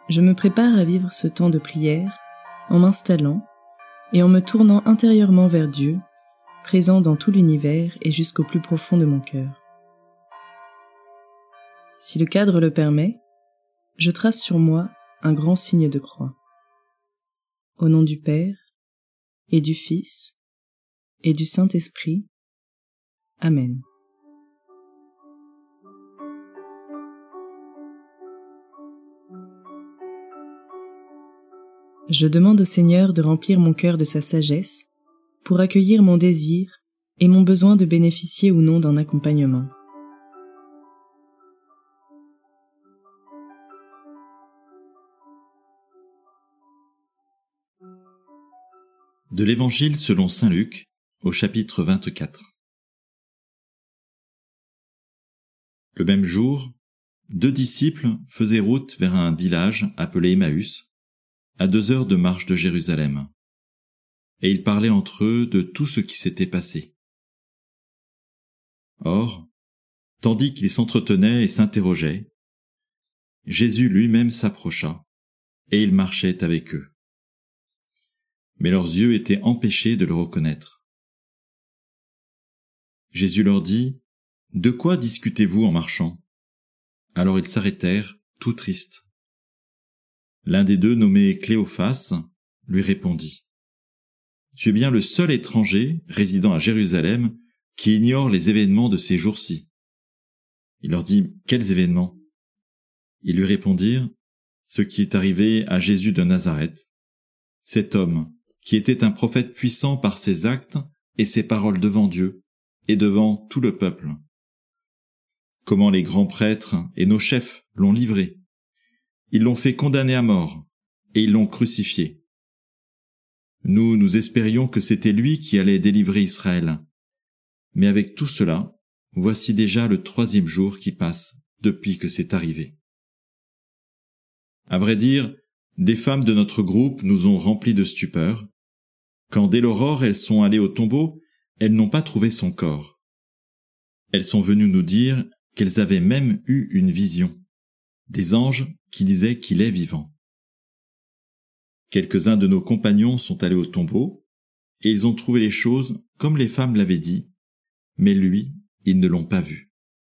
je me prépare à vivre ce temps de prière en m'installant et en me tournant intérieurement vers Dieu, présent dans tout l'univers et jusqu'au plus profond de mon cœur. Si le cadre le permet, je trace sur moi un grand signe de croix. Au nom du Père, et du Fils, et du Saint-Esprit. Amen. Je demande au Seigneur de remplir mon cœur de sa sagesse pour accueillir mon désir et mon besoin de bénéficier ou non d'un accompagnement. De l'Évangile selon saint Luc, au chapitre 24. Le même jour, 2 disciples faisaient route vers un village appelé Emmaüs, à 2 heures de marche de Jérusalem, et ils parlaient entre eux de tout ce qui s'était passé. Or, tandis qu'ils s'entretenaient et s'interrogeaient, Jésus lui-même s'approcha, et il marchait avec eux. Mais leurs yeux étaient empêchés de le reconnaître. Jésus leur dit : « De quoi discutez-vous en marchant ? » Alors ils s'arrêtèrent, tout tristes. L'un des deux, nommé Cléophas, lui répondit : « Tu es bien le seul étranger, résidant à Jérusalem, qui ignore les événements de ces jours-ci. » Il leur dit : « Quels événements ? » Ils lui répondirent : « Ce qui est arrivé à Jésus de Nazareth, cet homme qui était un prophète puissant par ses actes et ses paroles devant Dieu et devant tout le peuple. Comment les grands prêtres et nos chefs l'ont livré. Ils l'ont fait condamner à mort et ils l'ont crucifié. Nous espérions que c'était lui qui allait délivrer Israël. Mais avec tout cela, voici déjà le 3e jour qui passe depuis que c'est arrivé. À vrai dire, des femmes de notre groupe nous ont remplis de stupeur. Quand dès l'aurore elles sont allées au tombeau, elles n'ont pas trouvé son corps. Elles sont venues nous dire qu'elles avaient même eu une vision, des anges qui disaient qu'il est vivant. Quelques-uns de nos compagnons sont allés au tombeau, et ils ont trouvé les choses comme les femmes l'avaient dit, mais lui, ils ne l'ont pas vu.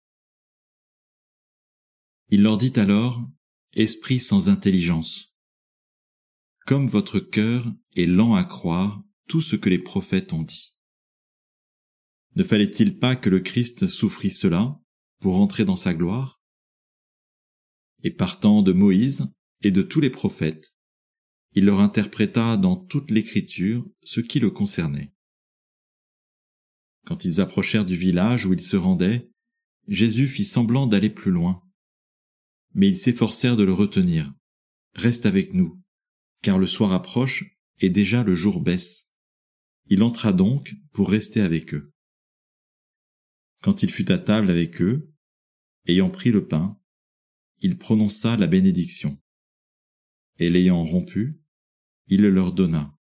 Il leur dit alors : « Esprit sans intelligence, comme votre cœur est lent à croire tout ce que les prophètes ont dit. Ne fallait-il pas que le Christ souffrit cela pour entrer dans sa gloire ? Et partant de Moïse et de tous les prophètes, il leur interpréta dans toute l'Écriture ce qui le concernait. Quand ils approchèrent du village où ils se rendaient, Jésus fit semblant d'aller plus loin. Mais ils s'efforcèrent de le retenir. « Reste avec nous, car le soir approche et déjà le jour baisse. » Il entra donc pour rester avec eux. Quand il fut à table avec eux, ayant pris le pain, il prononça la bénédiction. Et l'ayant rompu, il le leur donna.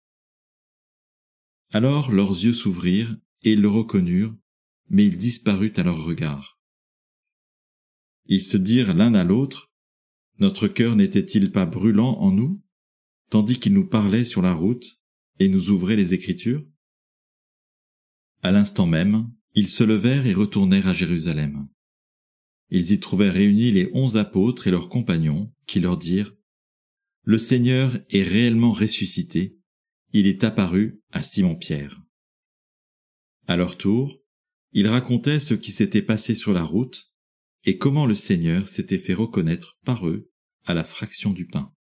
Alors leurs yeux s'ouvrirent et ils le reconnurent, mais il disparut à leur regard. Ils se dirent l'un à l'autre : notre cœur n'était-il pas brûlant en nous, tandis qu'il nous parlait sur la route et nous ouvrait les Écritures ? À l'instant même, ils se levèrent et retournèrent à Jérusalem. Ils y trouvèrent réunis les 11 apôtres et leurs compagnons, qui leur dirent : « Le Seigneur est réellement ressuscité, il est apparu à Simon-Pierre. » À leur tour, ils racontaient ce qui s'était passé sur la route et comment le Seigneur s'était fait reconnaître par eux à la fraction du pain.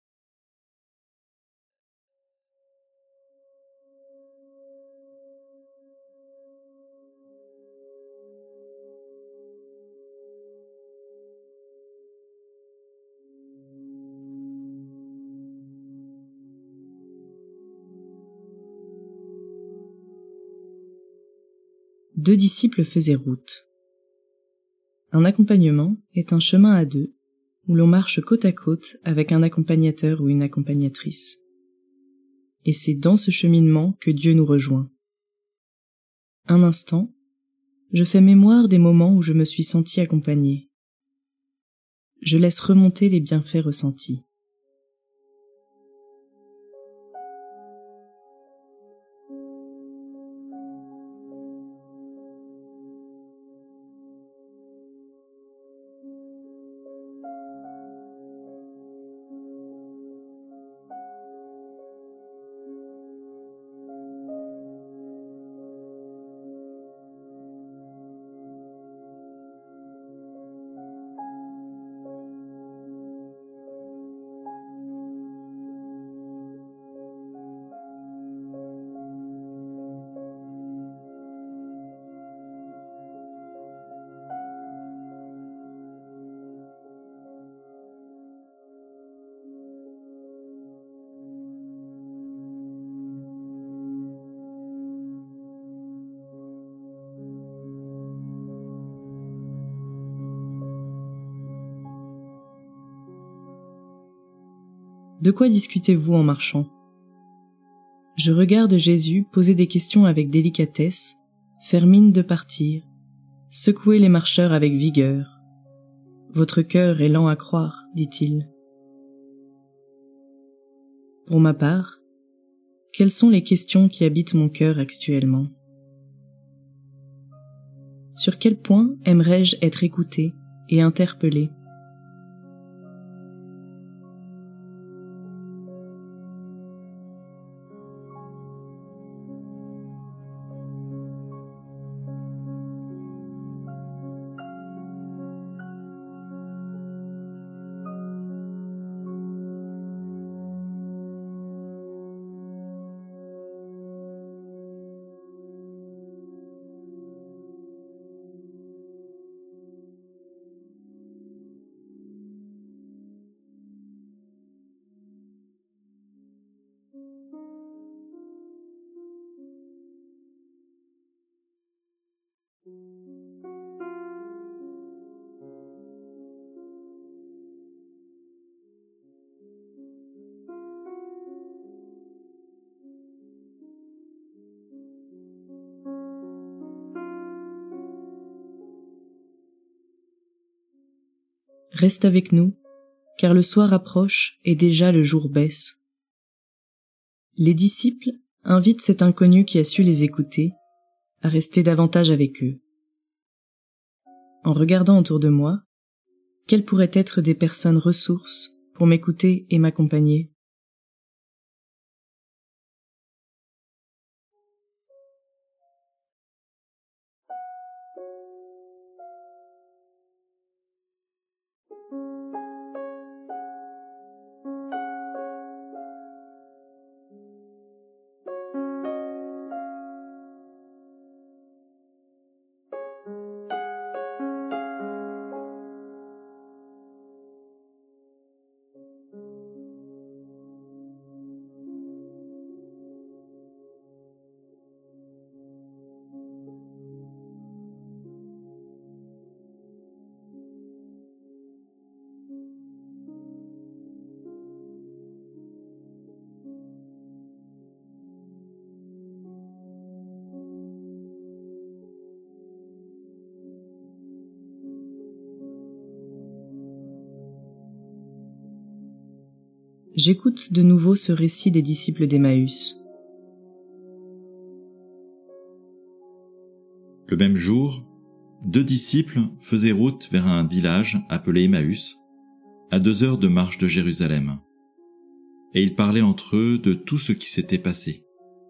Deux disciples faisaient route. Un accompagnement est un chemin à deux, où l'on marche côte à côte avec un accompagnateur ou une accompagnatrice. Et c'est dans ce cheminement que Dieu nous rejoint. Un instant, je fais mémoire des moments où je me suis senti accompagnée. Je laisse remonter les bienfaits ressentis. De quoi discutez-vous en marchant ? Je regarde Jésus poser des questions avec délicatesse, faire mine de partir, secouer les marcheurs avec vigueur. « Votre cœur est lent à croire, dit-il. » Pour ma part, quelles sont les questions qui habitent mon cœur actuellement ? Sur quel point aimerais-je être écouté et interpellé ? Reste avec nous, car le soir approche et déjà le jour baisse. Les disciples invitent cet inconnu qui a su les écouter à rester davantage avec eux. En regardant autour de moi, quelles pourraient être des personnes ressources pour m'écouter et m'accompagner ? J'écoute de nouveau ce récit des disciples d'Emmaüs. Le même jour, 2 disciples faisaient route vers un village appelé Emmaüs, à 2 heures de marche de Jérusalem. Et ils parlaient entre eux de tout ce qui s'était passé.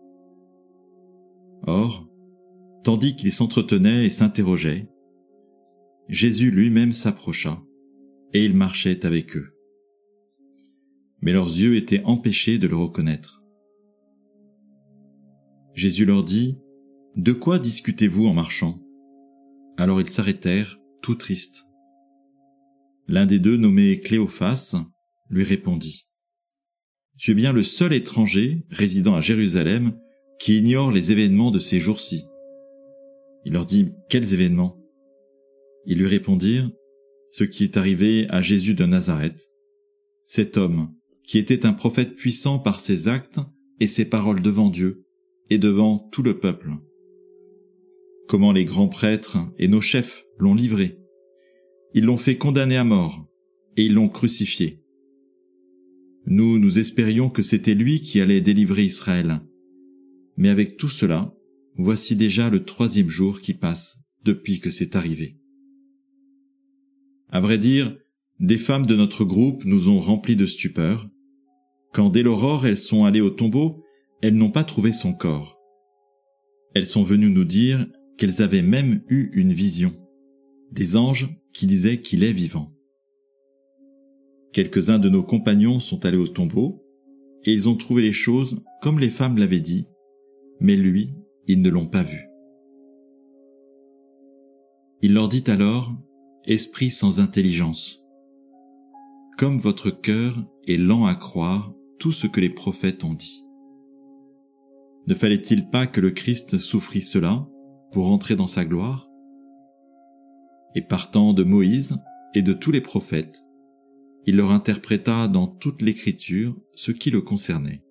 Or, tandis qu'ils s'entretenaient et s'interrogeaient, Jésus lui-même s'approcha, et il marchait avec eux. Mais leurs yeux étaient empêchés de le reconnaître. Jésus leur dit : « De quoi discutez-vous en marchant ? » Alors ils s'arrêtèrent, tout tristes. L'un des 2, nommé Cléophas, lui répondit : « Tu es bien le seul étranger résidant à Jérusalem qui ignore les événements de ces jours-ci. » Il leur dit : « Quels événements ? » Ils lui répondirent : « Ce qui est arrivé à Jésus de Nazareth, cet homme qui était un prophète puissant par ses actes et ses paroles devant Dieu et devant tout le peuple. Comment les grands prêtres et nos chefs l'ont livré. Ils l'ont fait condamner à mort et ils l'ont crucifié. Nous espérions que c'était lui qui allait délivrer Israël. Mais avec tout cela, voici déjà le 3e jour qui passe depuis que c'est arrivé. À vrai dire, des femmes de notre groupe nous ont remplis de stupeur. Quand dès l'aurore elles sont allées au tombeau, elles n'ont pas trouvé son corps. Elles sont venues nous dire qu'elles avaient même eu une vision, des anges qui disaient qu'il est vivant. Quelques-uns de nos compagnons sont allés au tombeau, et ils ont trouvé les choses comme les femmes l'avaient dit, mais lui, ils ne l'ont pas vu. Il leur dit alors : « Esprit sans intelligence, comme votre cœur est lent à croire tout ce que les prophètes ont dit. Ne fallait-il pas que le Christ souffrît cela pour entrer dans sa gloire ? Et partant de Moïse et de tous les prophètes, il leur interpréta dans toute l'Écriture ce qui le concernait.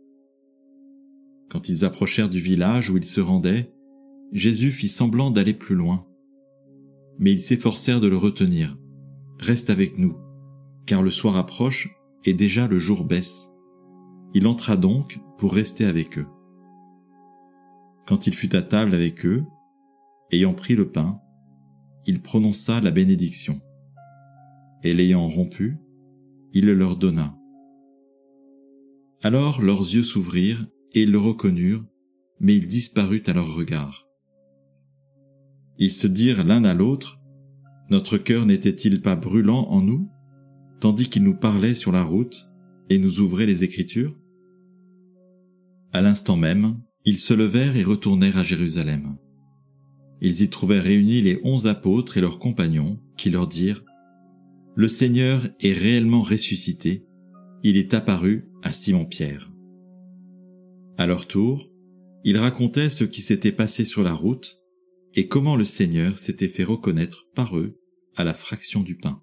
Quand ils approchèrent du village où ils se rendaient, Jésus fit semblant d'aller plus loin. Mais ils s'efforcèrent de le retenir. « Reste avec nous, car le soir approche et déjà le jour baisse. » Il entra donc pour rester avec eux. Quand il fut à table avec eux, ayant pris le pain, il prononça la bénédiction. Et l'ayant rompu, il le leur donna. Alors leurs yeux s'ouvrirent et ils le reconnurent, mais il disparut à leur regard. Ils se dirent l'un à l'autre, « Notre cœur n'était-il pas brûlant en nous, tandis qu'il nous parlait sur la route et nous ouvrait les Écritures ?» À l'instant même, ils se levèrent et retournèrent à Jérusalem. Ils y trouvèrent réunis les 11 apôtres et leurs compagnons, qui leur dirent « Le Seigneur est réellement ressuscité, il est apparu à Simon-Pierre. » À leur tour, ils racontaient ce qui s'était passé sur la route et comment le Seigneur s'était fait reconnaître par eux à la fraction du pain.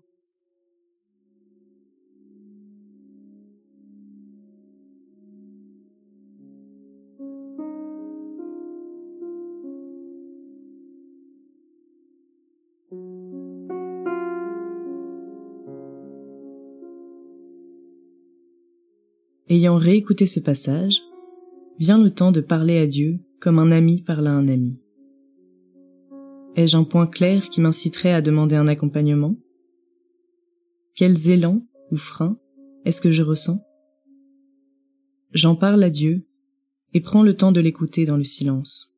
Ayant réécouté ce passage, vient le temps de parler à Dieu comme un ami parle à un ami. Ai-je un point clair qui m'inciterait à demander un accompagnement? Quels élans ou freins est-ce que je ressens? J'en parle à Dieu et prends le temps de l'écouter dans le silence.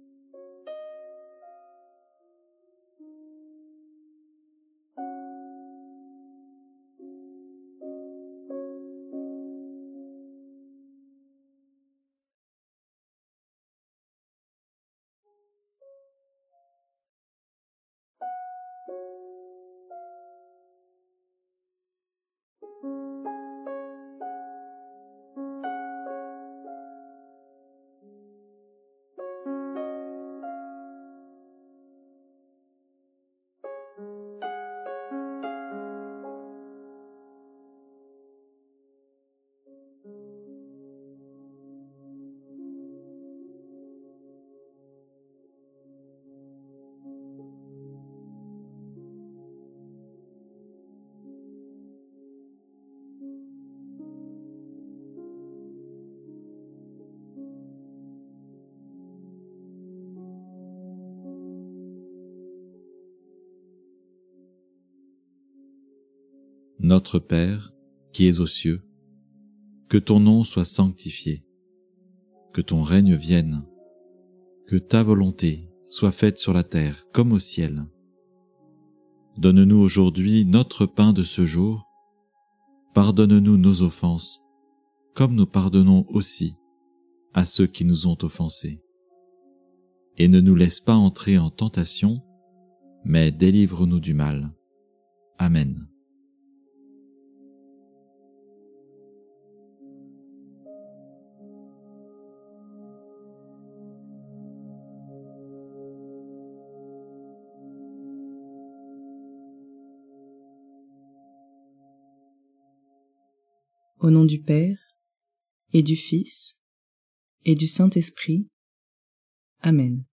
Notre Père, qui es aux cieux, que ton nom soit sanctifié, que ton règne vienne, que ta volonté soit faite sur la terre comme au ciel. Donne-nous aujourd'hui notre pain de ce jour, pardonne-nous nos offenses, comme nous pardonnons aussi à ceux qui nous ont offensés. Et ne nous laisse pas entrer en tentation, mais délivre-nous du mal. Amen. Au nom du Père, et du Fils, et du Saint-Esprit. Amen.